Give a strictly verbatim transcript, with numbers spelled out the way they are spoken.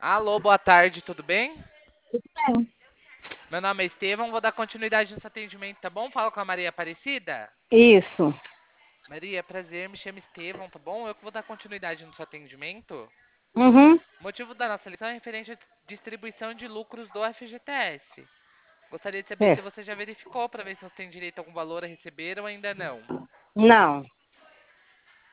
Alô, boa tarde, tudo bem? Bem, Meu nome é Estevão, vou dar continuidade nesse atendimento, tá bom? Fala com a Maria Aparecida. isso. Maria, prazer, me chamo Estevão, tá bom? Eu que vou dar continuidade no seu atendimento. Uhum. O motivo da nossa lição é referente à distribuição de lucros do F G T S. Gostaria de saber se É. você já verificou para ver se você tem direito a algum valor a receber ou ainda não. Não.